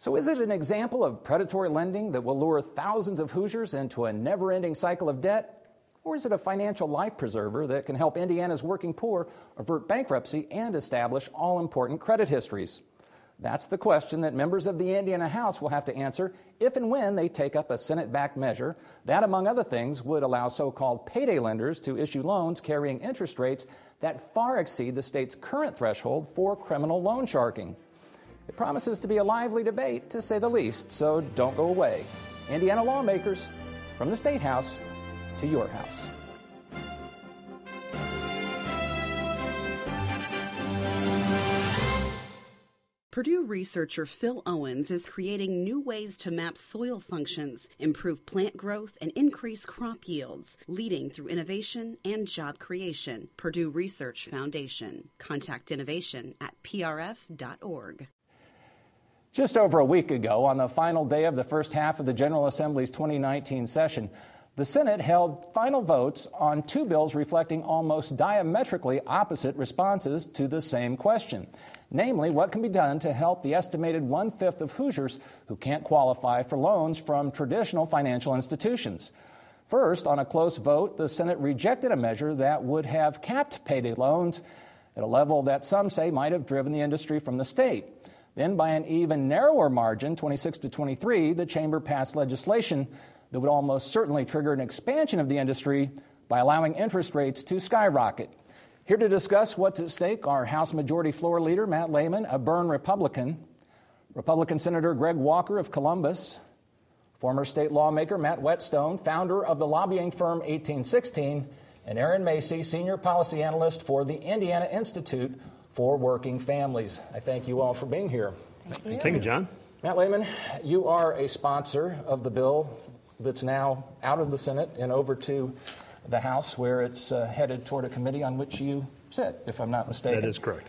So is it an example of predatory lending that will lure thousands of Hoosiers into a never-ending cycle of debt? Or is it a financial life preserver that can help Indiana's working poor avert bankruptcy and establish all-important credit histories? That's the question that members of the Indiana House will have to answer if and when they take up a Senate-backed measure that, among other things, would allow so-called payday lenders to issue loans carrying interest rates that far exceed the state's current threshold for criminal loan sharking. It promises to be a lively debate, to say the least, so don't go away. Indiana lawmakers, from the State House to your house. Purdue researcher Phil Owens is creating new ways to map soil functions, improve plant growth, and increase crop yields, leading through innovation and job creation. Purdue Research Foundation. Contact innovation at prf.org. Just over a week ago, on the final day of the first half of the General Assembly's 2019 session, the Senate held final votes on two bills reflecting almost diametrically opposite responses to the same question. Namely, what can be done to help the estimated one-fifth of Hoosiers who can't qualify for loans from traditional financial institutions. First, on a close vote, the Senate rejected a measure that would have capped payday loans at a level that some say might have driven the industry from the state. Then, by an even narrower margin, 26-23, the chamber passed legislation that would almost certainly trigger an expansion of the industry by allowing interest rates to skyrocket. Here to discuss what's at stake are House Majority Floor Leader Matt Lehman, a Byrne Republican, Republican Senator Greg Walker of Columbus, former state lawmaker Matt Whetstone, founder of the lobbying firm 1816, and Aaron Macy, senior policy analyst for the Indiana Institute for Working Families. I thank you all for being here. Thank you, John. Matt Lehman, you are a sponsor of the bill that's now out of the Senate and over to the House, where it's headed toward a committee on which you sit, if I'm not mistaken. That is correct.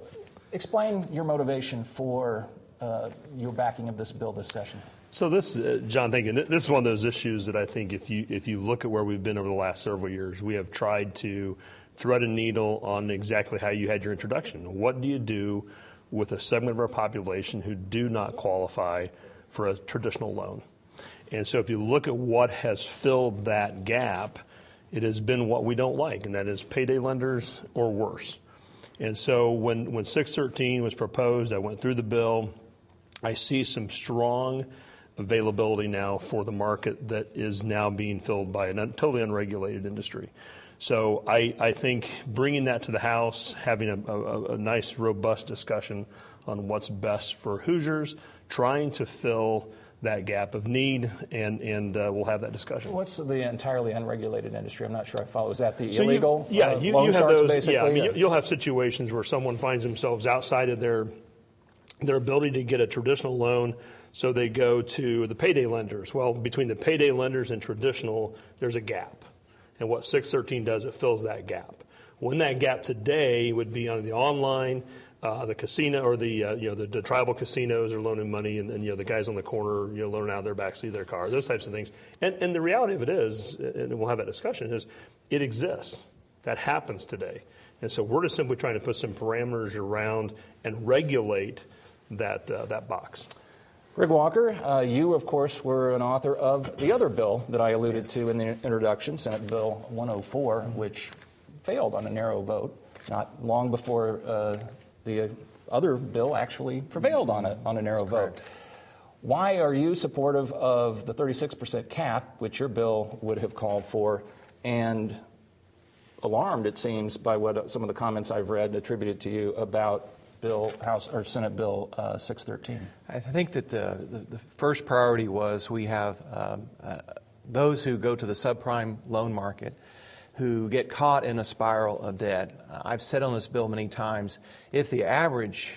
Explain your motivation for your backing of this bill this session. So this, John, thank you. This is one of those issues that I think if you look at where we've been over the last several years, we have tried to thread a needle on exactly how you had your introduction. What do you do with a segment of our population who do not qualify for a traditional loan? And so if you look at what has filled that gap, it has been what we don't like, and that is payday lenders or worse. And so when 613 was proposed, I went through the bill. I see some strong availability now for the market that is now being filled by a totally unregulated industry. So I think bringing that to the House, having a nice, robust discussion on what's best for Hoosiers, trying to fill that gap of need, and we'll have that discussion. What's the entirely unregulated industry? I'm not sure I follow. Is that the so illegal you loan have sharks, those, basically? Yeah, I mean, you'll have situations where someone finds themselves outside of their ability to get a traditional loan, so they go to the payday lenders. Well, between the payday lenders and traditional, there's a gap. And what 613 does, it fills that gap. When that gap today would be on the online, the casino, or the tribal casinos are loaning money, and the guys on the corner loaning out of their backseat of their car, those types of things. And the reality of it is, and we'll have that discussion, is it exists. That happens today. And so we're just simply trying to put some parameters around and regulate that box. Greg Walker, you, of course, were an author of the other bill that I alluded to in the introduction, Senate Bill 104, which failed on a narrow vote, not long before the other bill actually prevailed on a narrow vote. Why are you supportive of the 36% cap, which your bill would have called for, and alarmed, it seems, by what some of the comments I've read attributed to you about Senate Bill 613? I think that the first priority was we have those who go to the subprime loan market who get caught in a spiral of debt. I've said on this bill many times, if the average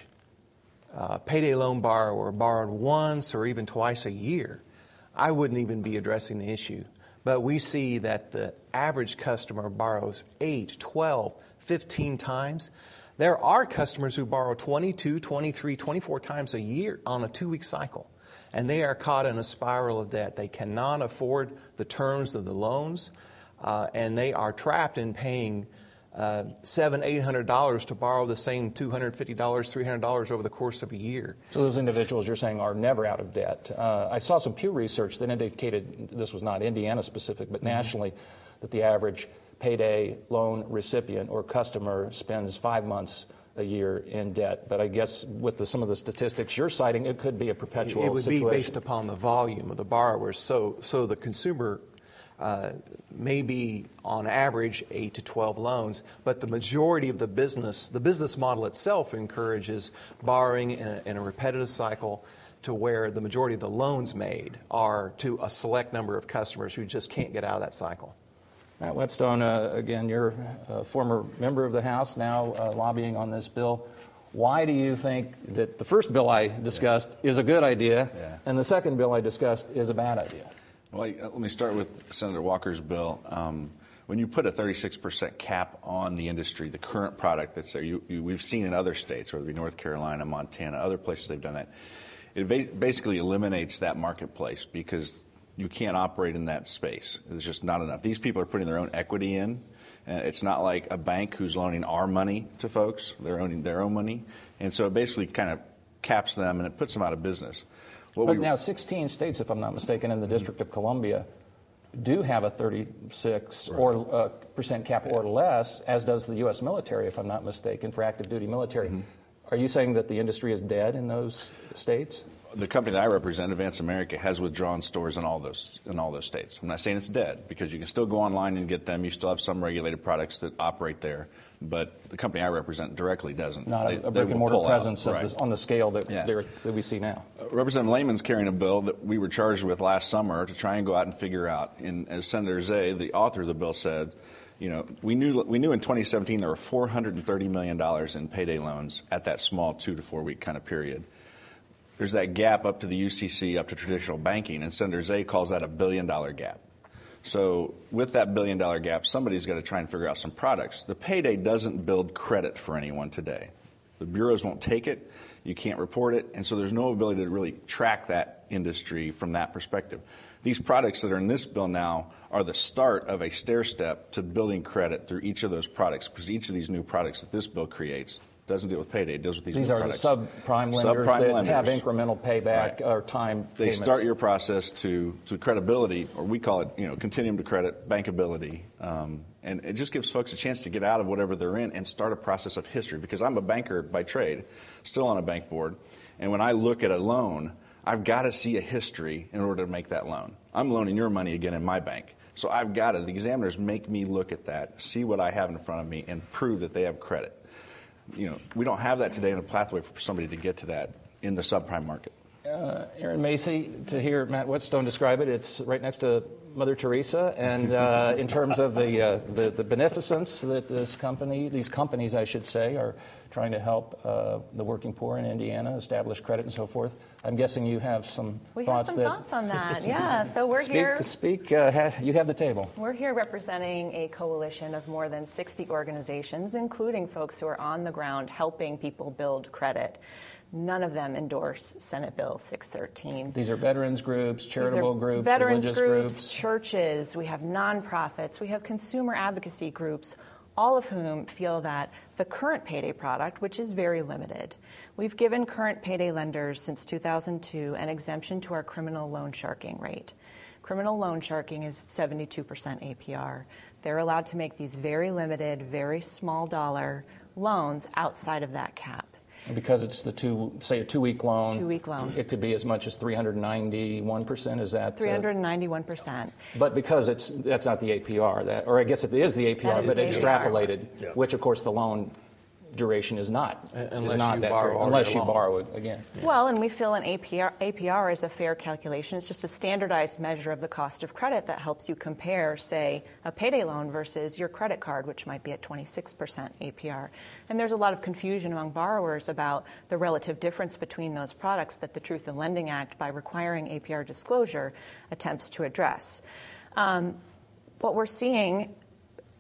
payday loan borrower borrowed once or even twice a year, I wouldn't even be addressing the issue. But we see that the average customer borrows 8, 12, 15 times. There are customers who borrow 22, 23, 24 times a year on a 2-week cycle, and they are caught in a spiral of debt. They cannot afford the terms of the loans, and they are trapped in paying $700-800 to borrow the same $250, $300 over the course of a year. So those individuals you're saying are never out of debt. I saw some Pew Research that indicated, this was not Indiana specific, but nationally, that the average payday loan recipient or customer spends 5 months a year in debt. But I guess with some of the statistics you're citing, it could be a perpetual situation. It would be based upon the volume of the borrowers. So the consumer may be on average 8 to 12 loans, but the majority of the business model itself encourages borrowing in a repetitive cycle to where the majority of the loans made are to a select number of customers who just can't get out of that cycle. Matt Whetstone, again, you're a former member of the House, now lobbying on this bill. Why do you think that the first bill I discussed is a good idea and the second bill I discussed is a bad idea? Well, let me start with Senator Walker's bill. When you put a 36% cap on the industry, the current product that's there, we've seen in other states, whether it be North Carolina, Montana, other places they've done that, it basically eliminates that marketplace because you can't operate in that space. There's just not enough. These people are putting their own equity in. It's not like a bank who's loaning our money to folks. They're owning their own money. And so it basically kind of caps them and it puts them out of business. But now 16 states, if I'm not mistaken, in the District of Columbia do have a 36% cap or less, as does the U.S. military, if I'm not mistaken, for active duty military. Are you saying that the industry is dead in those states? The company that I represent, Advance America, has withdrawn stores in all those states. I'm not saying it's dead because you can still go online and get them. You still have some regulated products that operate there, but the company I represent directly doesn't. Not a brick-and-mortar presence on the scale that we see now. Representative Lehman's carrying a bill that we were charged with last summer to try and go out and figure out. And as Senator Zay, the author of the bill, said, we knew in 2017 there were $430 million in payday loans at that small 2 to 4 week kind of period. There's that gap up to the UCC, up to traditional banking, and Senator Zay calls that $1 billion gap. So with that $1 billion gap, somebody's got to try and figure out some products. The payday doesn't build credit for anyone today. The bureaus won't take it. You can't report it. And so there's no ability to really track that industry from that perspective. These products that are in this bill now are the start of a stair step to building credit through each of those products, because each of these new products that this bill creates doesn't deal with payday. It deals with these new products. These are the subprime lenders that have incremental payback or time They payments. start your process to credibility, or we call it, continuum to credit, bankability. And it just gives folks a chance to get out of whatever they're in and start a process of history. Because I'm a banker by trade, still on a bank board. And when I look at a loan, I've got to see a history in order to make that loan. I'm loaning your money again in my bank. So I've got to, the examiners make me look at that, see what I have in front of me, and prove that they have credit. We don't have that today in a pathway for somebody to get to that in the subprime market. Aaron Macy, to hear Matt Whetstone describe it, it's right next to Mother Teresa. And in terms of the beneficence that these companies, I should say, are trying to help the working poor in Indiana establish credit and so forth, I'm guessing you have some thoughts. We have some thoughts on that, yeah. So we're here. You have the table. We're here representing a coalition of more than 60 organizations, including folks who are on the ground helping people build credit. None of them endorse Senate Bill 613. These are veterans groups, charitable groups, veterans religious groups, churches. We have nonprofits. We have consumer advocacy groups, all of whom feel that the current payday product, which is very limited, we've given current payday lenders since 2002 an exemption to our criminal loan sharking rate. Criminal loan sharking is 72% APR. They're allowed to make these very limited, very small dollar loans outside of that cap. Because it's a 2-week loan. 2-week loan. It could be as much as 391%. Is that 391%? But because that's not the APR, or I guess it is the APR, but extrapolated, which of course the loan duration is not. Unless you borrow it again. Well, and we feel an APR is a fair calculation. It's just a standardized measure of the cost of credit that helps you compare, say, a payday loan versus your credit card, which might be at 26% APR. And there's a lot of confusion among borrowers about the relative difference between those products that the Truth in Lending Act, by requiring APR disclosure, attempts to address. What we're seeing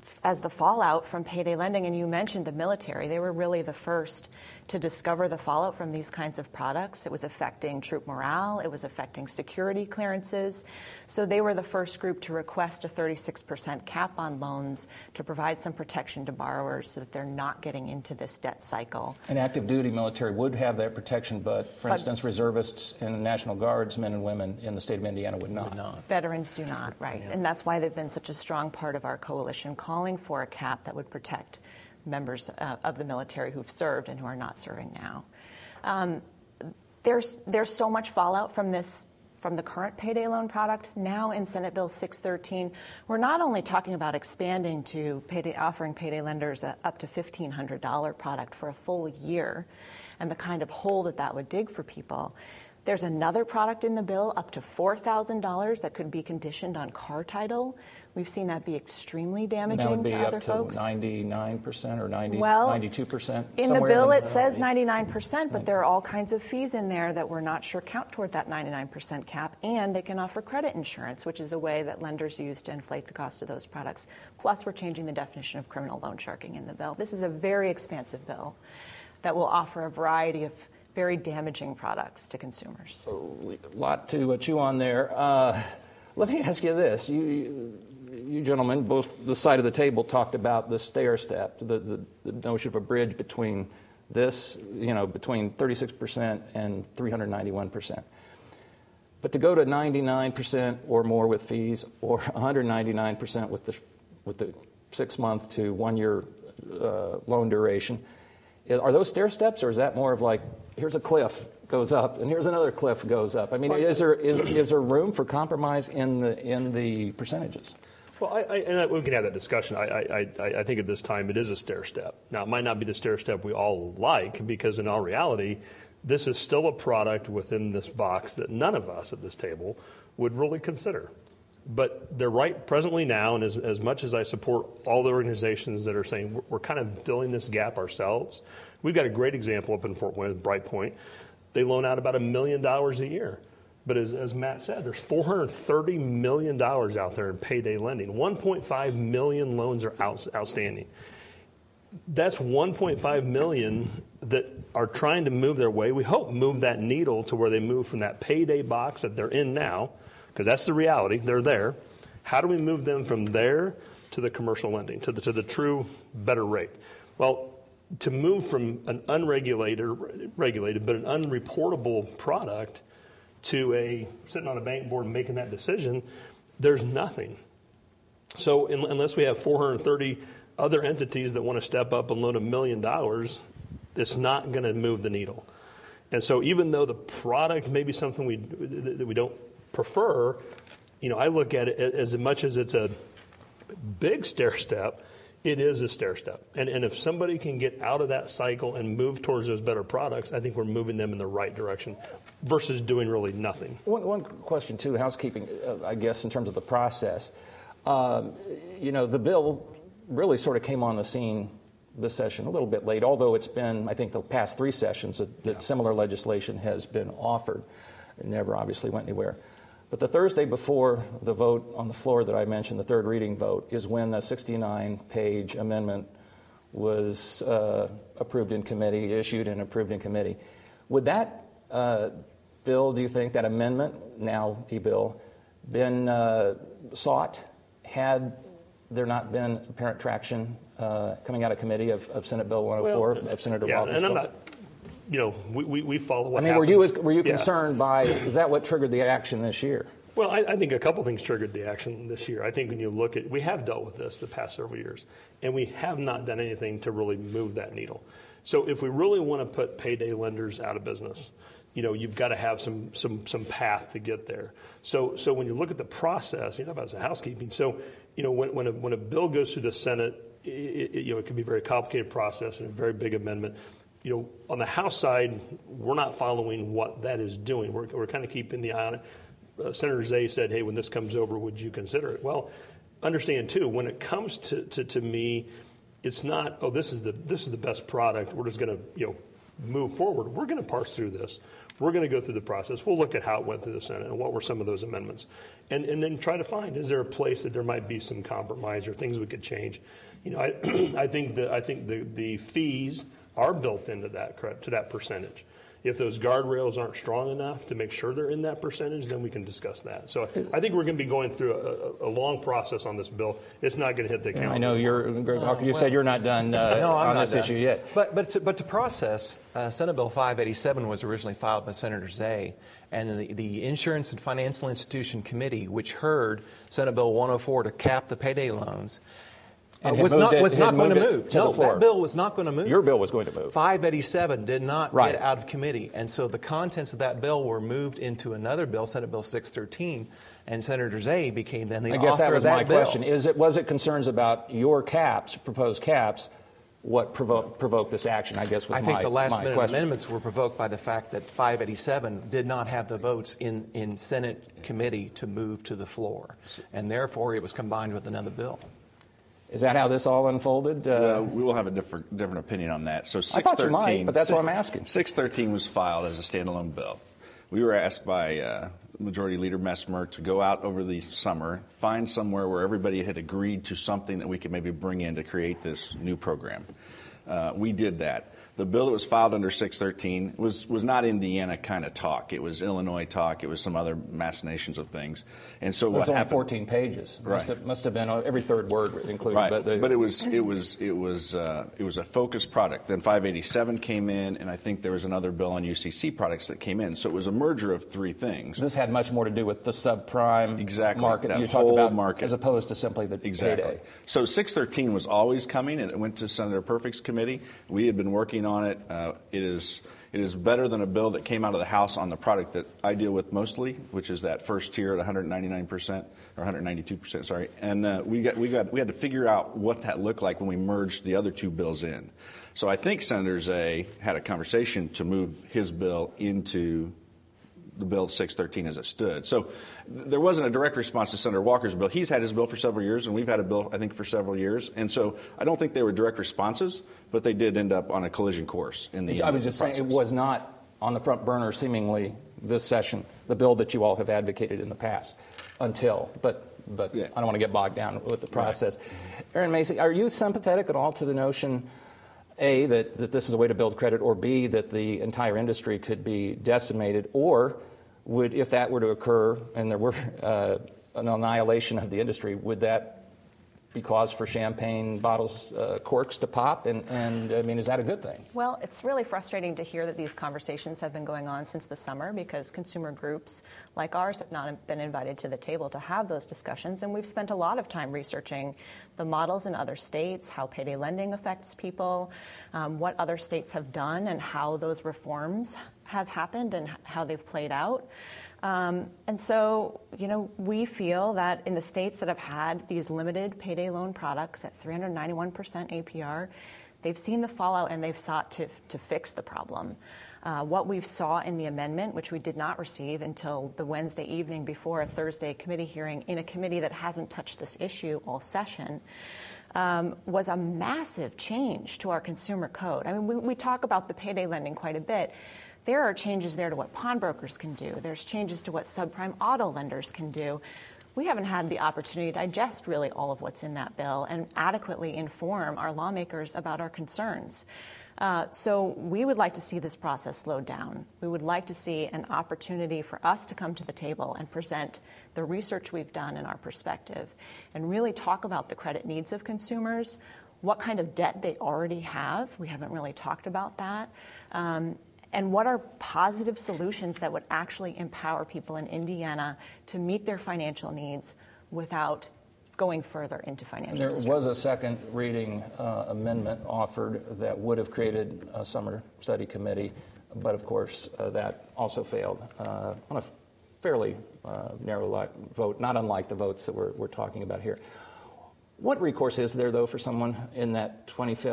as the fallout from payday lending, and you mentioned the military, they were really the first to discover the fallout from these kinds of products. It was affecting troop morale. It was affecting security clearances. So they were the first group to request a 36% cap on loans to provide some protection to borrowers so that they're not getting into this debt cycle. And active duty military would have that protection, but for instance, reservists and National Guards, men and women in the state of Indiana would not. Veterans do not, right. Yeah. And that's why they've been such a strong part of our coalition, calling for a cap that would protect members of the military who've served and who are not serving now. There's so much fallout from the current payday loan product. Now in Senate Bill 613, we're not only talking about expanding to offering payday lenders up to $1,500 product for a full year and the kind of hole that would dig for people. There's another product in the bill up to $4,000 that could be conditioned on car title. We've seen that be extremely damaging to other folks. That would be up to 99% or 92%? In the bill it says 99%, but there are all kinds of fees in there that we're not sure count toward that 99% cap, and they can offer credit insurance, which is a way that lenders use to inflate the cost of those products. Plus, we're changing the definition of criminal loan sharking in the bill. This is a very expansive bill that will offer a variety of very damaging products to consumers. A lot to chew on there. Let me ask you this. You gentlemen, both the side of the table, talked about the stair step, the notion of a bridge between this, between 36% and 391%. But to go to 99% or more with fees, or 199% with the 6-month to 1 year loan duration, are those stair steps, or is that more of like, here's a cliff, goes up, and here's another cliff, goes up? I mean, is there room for compromise in the percentages? Well, we can have that discussion. I think at this time it is a stair step. Now, it might not be the stair step we all like, because in all reality, this is still a product within this box that none of us at this table would really consider. But they're right presently now, and as much as I support all the organizations that are saying we're kind of filling this gap ourselves, we've got a great example up in Fort Wayne, Brightpoint. They loan out about $1 million a year. But as Matt said, there's $430 million out there in payday lending. 1.5 million loans are outstanding. That's 1.5 million that are trying to move their way. We hope move that needle to where they move from that payday box that they're in now, because that's the reality. They're there. How do we move them from there to the commercial lending, to the true better rate? Well, to move from an regulated but an unreportable product to sitting on a bank board and making that decision, there's nothing. So unless we have 430 other entities that want to step up and loan $1 million, it's not going to move the needle. And so even though the product may be something that we don't prefer, I look at it as much as it's a big stair step, it is a stair step. And if somebody can get out of that cycle and move towards those better products, I think we're moving them in the right direction versus doing really nothing. One question, too, housekeeping, I guess, in terms of the process. The bill really sort of came on the scene this session a little bit late, although it's been, I think, the past 3 sessions that similar legislation has been offered. It never obviously went anywhere. But the Thursday before the vote on the floor that I mentioned, the third reading vote, is when the 69-page amendment was approved in committee, issued and approved in committee. Would that bill, do you think, that amendment, now e-bill, been sought had there not been apparent traction coming out of committee of Senate Bill 104 of Senator Walker's and I'm bill? not... we follow what happens. Were you concerned by, is that what triggered the action this year? Well, I think a couple things triggered the action this year. I think when you look at, we have dealt with this the past several years, and we have not done anything to really move that needle. So if we really want to put payday lenders out of business, you've got to have some path to get there. So when you look at the process, about the housekeeping. So when a bill goes through the Senate, it can be a very complicated process and a very big amendment. On the House side, we're not following what that is doing. We're kind of keeping the eye on it. Senator Zay said, hey, when this comes over, would you consider it? Well, understand, too, when it comes to me, it's not, this is the best product. We're just going to, move forward, we're going to parse through this. We're going to go through the process. We'll look at how it went through the Senate and what were some of those amendments. And then try to find, is there a place that there might be some compromise or things we could change? I think the fees are built into that, to that percentage. If those guardrails aren't strong enough to make sure they're in that percentage, then we can discuss that. So I think we're going to be going through a long process on this bill. It's not going to hit the calendar. I know Greg Walker, you said you're not done no, on this done. issue yet. But to process, Senate Bill 587 was originally filed by Senator Zay, and the Insurance and Financial Institution Committee, which heard Senate Bill 104 to cap the payday loans, was not going to move. No, that bill was not going to move. Your bill was going to move. 587 did not get out of committee. And so the contents of that bill were moved into another bill, Senate Bill 613, and Senator Zay became then the author of that bill. I guess that was my question. Was it concerns about your caps, proposed caps, what provoked this action, I guess was my question. I think the last-minute amendments were provoked by the fact that 587 did not have the votes in Senate committee to move to the floor. And therefore, it was combined with another bill. Is that how this all unfolded? We will have a different opinion on that. So 613, I thought you might, but that's what I'm asking. 613 was filed as a standalone bill. We were asked by Majority Leader Messmer to go out over the summer, find somewhere where everybody had agreed to something that we could maybe bring in to create this new program. We did that. The bill that was filed under 613 was not Indiana kind of talk. It was Illinois talk. It was some other machinations of things. And so what happened? It was only 14 pages. Right. Must have been every third word included. Right. But it was a focused product. Then 587 came in, and I think there was another bill on UCC products that came in. So it was a merger of three things. This had much more to do with the subprime market that you talked about, market, as opposed to simply the payday. So 613 was always coming, and it went to Senator Perfect's committee. We had been working on it. It is better than a bill that came out of the House on the product that I deal with mostly, which is that first tier at 199% or 192%. Sorry, and we had to figure out what that looked like when we merged the other two bills in. So I think Senator Zay had a conversation to move his bill into the bill 613 as it stood. So there wasn't a direct response to Senator Walker's bill. He's had his bill for several years, and we've had a bill, I think, for several years. And so I don't think they were direct responses, but they did end up on a collision course in the end. I was just saying it was not on the front burner, seemingly, this session, the bill that you all have advocated in the past, until. But yeah. I don't want to get bogged down with the process. Right. Aaron Macy, are you sympathetic at all to the notion, A, that this is a way to build credit, or B, that the entire industry could be decimated, or would, if that were to occur and there were an annihilation of the industry, would that be cause for champagne bottles, corks to pop? And I mean, is that a good thing? Well, it's really frustrating to hear that these conversations have been going on since the summer, because consumer groups like ours have not been invited to the table to have those discussions. And we've spent a lot of time researching the models in other states, how payday lending affects people, what other states have done and how those reforms have happened and how they've played out. And so, we feel that in the states that have had these limited payday loan products at 391% APR, they've seen the fallout and they've sought to fix the problem. What we saw in the amendment, which we did not receive until the Wednesday evening before a Thursday committee hearing in a committee that hasn't touched this issue all session, was a massive change to our consumer code. I mean, we talk about the payday lending quite a bit. There are changes there to what pawnbrokers can do. There's changes to what subprime auto lenders can do. We haven't had the opportunity to digest really all of what's in that bill and adequately inform our lawmakers about our concerns. So we would like to see this process slowed down. We would like to see an opportunity for us to come to the table and present the research we've done and our perspective and really talk about the credit needs of consumers, what kind of debt they already have. We haven't really talked about that. And what are positive solutions that would actually empower people in Indiana to meet their financial needs without going further into financial distress. There was a second reading amendment offered that would have created a summer study committee, but of course that also failed on a fairly narrow vote, not unlike the votes that we're talking about here. What recourse is there, though, for someone in that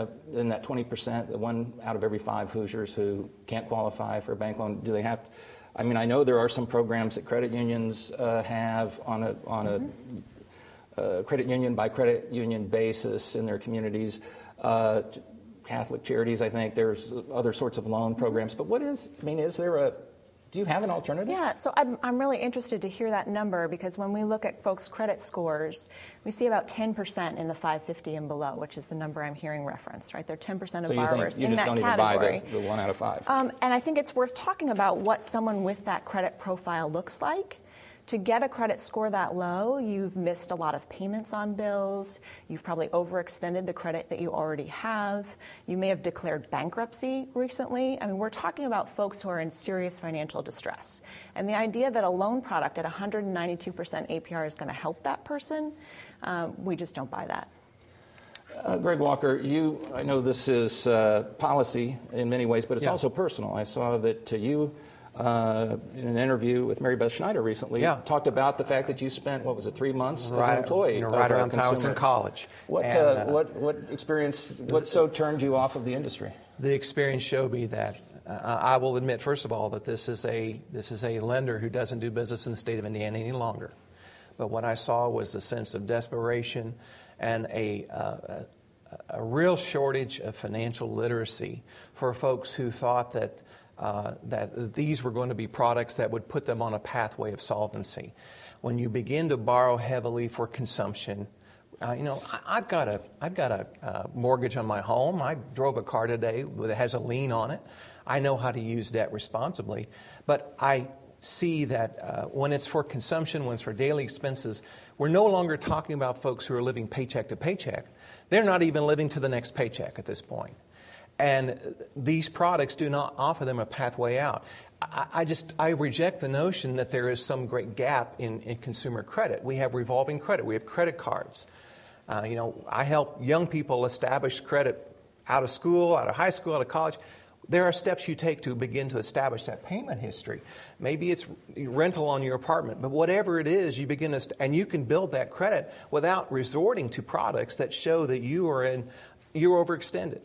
20%, the one out of every 5 Hoosiers who can't qualify for a bank loan? Do they have? I mean, I know there are some programs that credit unions have on a credit union by credit union basis in their communities Catholic Charities, I think. There's other sorts of loan programs. But do you have an alternative? Yeah, so I'm really interested to hear that number, because when we look at folks' credit scores, we see about 10% in the 550 and below, which is the number I'm hearing referenced, right? They're 10% of borrowers in that category. So you just don't even buy the 1 out of 5. And I think it's worth talking about what someone with that credit profile looks like. To get a credit score that low, you've missed a lot of payments on bills. You've probably overextended the credit that you already have. You may have declared bankruptcy recently. I mean, we're talking about folks who are in serious financial distress. And the idea that a loan product at 192% APR is going to help that person, we just don't buy that. Greg Walker, I know this is policy in many ways, but it's also personal. I saw that you, in an interview with Mary Beth Schneider recently, talked about the fact that you spent, 3 months as an employee? Right around the time I was in college. What experience, what so turned you off of the industry? The experience showed me that, I will admit, first of all, that this is a lender who doesn't do business in the state of Indiana any longer. But what I saw was the sense of desperation and a real shortage of financial literacy for folks who thought that these were going to be products that would put them on a pathway of solvency. When you begin to borrow heavily for consumption, I've got a mortgage on my home. I drove a car today that has a lien on it. I know how to use debt responsibly, but I see that when it's for consumption, when it's for daily expenses, we're no longer talking about folks who are living paycheck to paycheck. They're not even living to the next paycheck at this point. And these products do not offer them a pathway out. I reject the notion that there is some great gap in consumer credit. We have revolving credit. We have credit cards. I help young people establish credit out of school, out of high school, out of college. There are steps you take to begin to establish that payment history. Maybe it's rental on your apartment, but whatever it is, you begin to, and you can build that credit without resorting to products that show that you're overextended.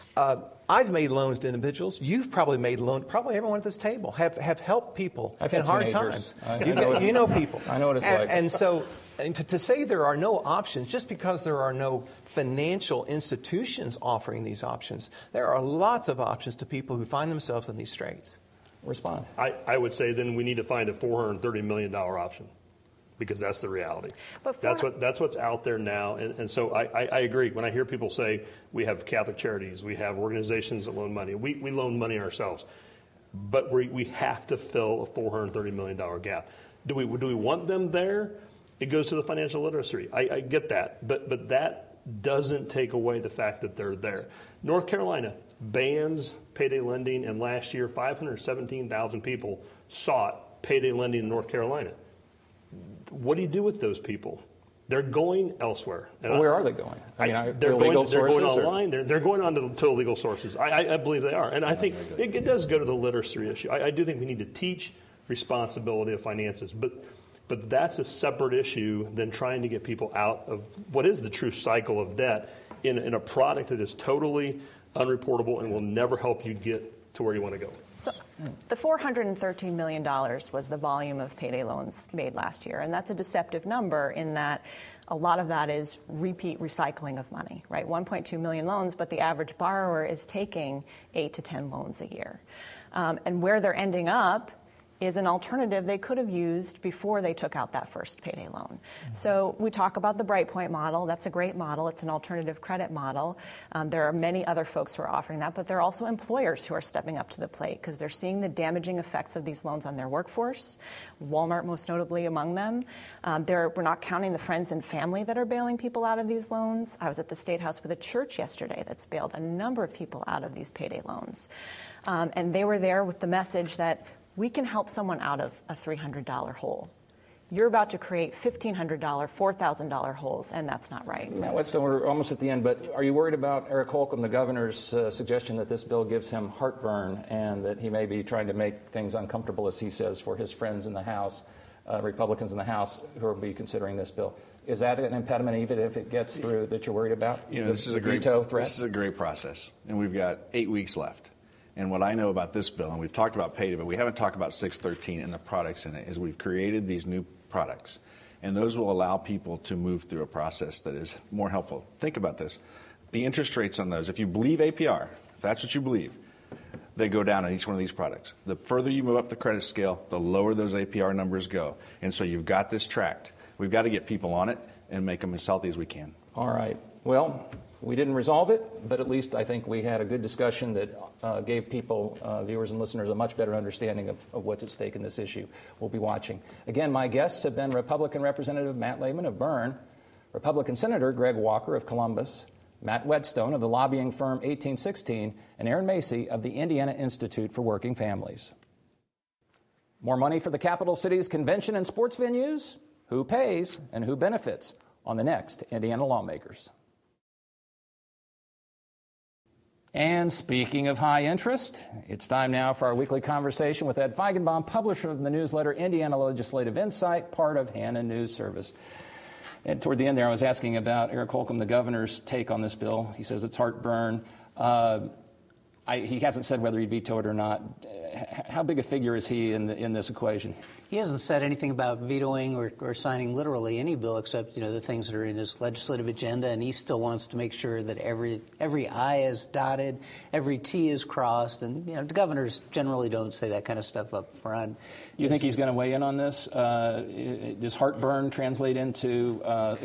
I've made loans to individuals. You've probably made loans. Probably everyone at this table have helped people in hard times. You know people. I know what it's like. And so to say there are no options, just because there are no financial institutions offering these options, there are lots of options to people who find themselves in these straits. Respond. I would say then we need to find a $430 million option, because that's the reality. That's what's out there now. And so I agree. When I hear people say we have Catholic Charities, we have organizations that loan money, we loan money ourselves. But we have to fill a $430 million gap. Do we want them there? It goes to the financial literacy. I get that. But that doesn't take away the fact that they're there. North Carolina bans payday lending, and last year 517,000 people sought payday lending in North Carolina. What do you do with those people? They're going elsewhere. And where are they going? They're going online. They're going on to illegal sources. I believe they are. And I think it does go to the literacy issue. I do think we need to teach responsibility of finances. But that's a separate issue than trying to get people out of what is the true cycle of debt in a product that is totally unreportable and will never help you get to where you want to go. So the $413 million was the volume of payday loans made last year, and that's a deceptive number in that a lot of that is repeat recycling of money, right? 1.2 million loans, but the average borrower is taking 8 to 10 loans a year. And where they're ending up is an alternative they could have used before they took out that first payday loan. Mm-hmm. So we talk about the Brightpoint model. That's a great model. It's an alternative credit model. There are many other folks who are offering that, but there are also employers who are stepping up to the plate because they're seeing the damaging effects of these loans on their workforce, Walmart most notably among them. We're not counting the friends and family that are bailing people out of these loans. I was at the State House with a church yesterday that's bailed a number of people out of these payday loans. And they were there with the message that we can help someone out of a $300 hole. You're about to create $1,500, $4,000 holes, and that's not right. Matt Whetstone, we're almost at the end, but are you worried about Eric Holcomb, the governor's suggestion that this bill gives him heartburn and that he may be trying to make things uncomfortable, as he says, for his friends in the House, Republicans in the House who will be considering this bill? Is that an impediment, even if it gets through, that you're worried about? This is a great process, and we've got 8 weeks left. And what I know about this bill, and we've talked about payday, but we haven't talked about 613 and the products in it, is we've created these new products. And those will allow people to move through a process that is more helpful. Think about this. the interest rates on those, if you believe APR, if that's what you believe, they go down on each one of these products. The further you move up the credit scale, the lower those APR numbers go. And so you've got this tracked. We've got to get people on it and make them as healthy as we can. All right. Well, we didn't resolve it, but at least I think we had a good discussion that gave people, viewers and listeners, a much better understanding of what's at stake in this issue. We'll be watching. Again, my guests have been Republican Representative Matt Lehman of Berne, Republican Senator Greg Walker of Columbus, Matt Whetstone of the lobbying firm 1816, and Aaron Macy of the Indiana Institute for Working Families. More money for the capital city's convention and sports venues? Who pays and who benefits on the next Indiana Lawmakers? And speaking of high interest, it's time now for our weekly conversation with Ed Feigenbaum, publisher of the newsletter Indiana Legislative Insight, part of Hannah News Service. And toward the end there, I was asking about Eric Holcomb, the governor's take on this bill. He says it's heartburn. He hasn't said whether he'd veto it or not. How big a figure is he in this equation? He hasn't said anything about vetoing or signing literally any bill except, the things that are in his legislative agenda, and he still wants to make sure that every I is dotted, every T is crossed, and, the governors generally don't say that kind of stuff up front. Do you think he's going to weigh in on this? Does heartburn translate into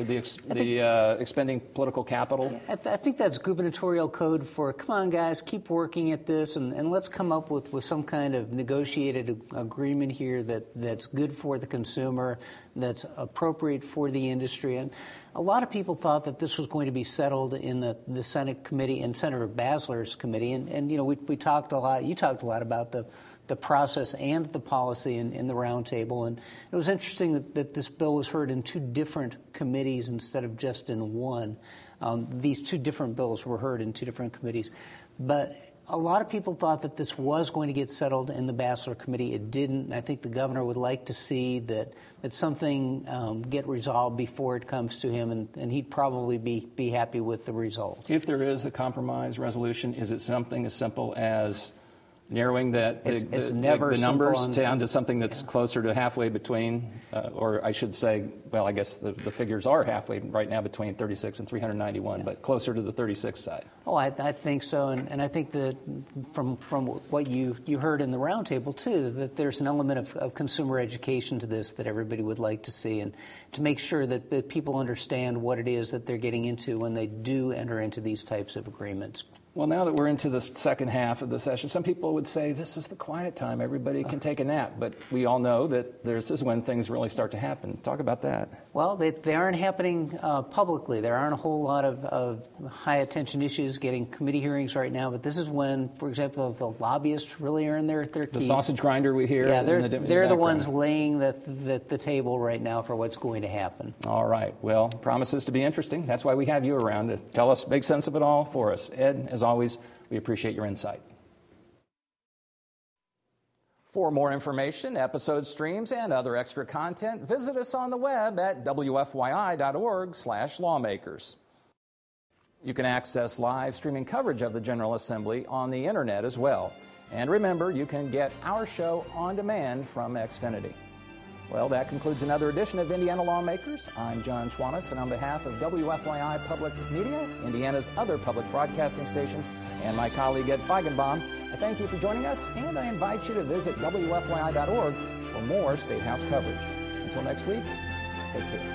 expending political capital? I think that's gubernatorial code for, come on, guys, keep working at this, and let's come up with some kind of negotiated agreement here that's good for the consumer, that's appropriate for the industry. And a lot of people thought that this was going to be settled in the Senate committee and Senator Basler's committee. And we talked a lot, you talked a lot about the process and the policy in the roundtable. And it was interesting that this bill was heard in two different committees instead of just in one. These two different bills were heard in two different committees. But a lot of people thought that this was going to get settled in the Basler committee. It didn't. I think the governor would like to see that something get resolved before it comes to him, and he'd probably be happy with the result. If there is a compromise resolution, is it something as simple as narrowing the numbers down to something that's closer to halfway between, or I should say, well, I guess the figures are halfway right now between 36 and 391, but closer to the 36 side. Oh, I think so, and I think that from what you heard in the roundtable too, that there's an element of consumer education to this that everybody would like to see, and to make sure that people understand what it is that they're getting into when they do enter into these types of agreements. Well, now that we're into the second half of the session, some people would say this is the quiet time. Everybody can take a nap. But we all know that this is when things really start to happen. Talk about that. Well, they aren't happening publicly. There aren't a whole lot of high-attention issues getting committee hearings right now. But this is when, for example, the lobbyists really earn their keep. The sausage grinder we hear. Yeah, they're the ones laying the table right now for what's going to happen. All right. Well, promises to be interesting. That's why we have you around to tell us, make sense of it all for us. Ed, as always, we appreciate your insight. For more information, episode streams, and other extra content, visit us on the web at wfyi.org/lawmakers. You can access live streaming coverage of the General Assembly on the internet as well. And remember, you can get our show on demand from Xfinity. Well, that concludes another edition of Indiana Lawmakers. I'm John Schwannis, and on behalf of WFYI Public Media, Indiana's other public broadcasting stations, and my colleague Ed Feigenbaum, I thank you for joining us, and I invite you to visit WFYI.org for more State House coverage. Until next week, take care.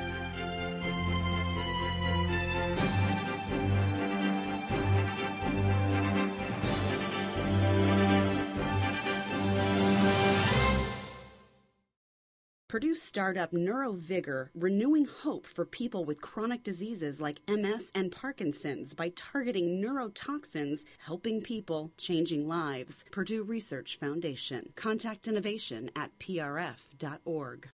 Purdue startup NeuroVigor, renewing hope for people with chronic diseases like MS and Parkinson's by targeting neurotoxins, helping people, changing lives. Purdue Research Foundation. Contact innovation at prf.org.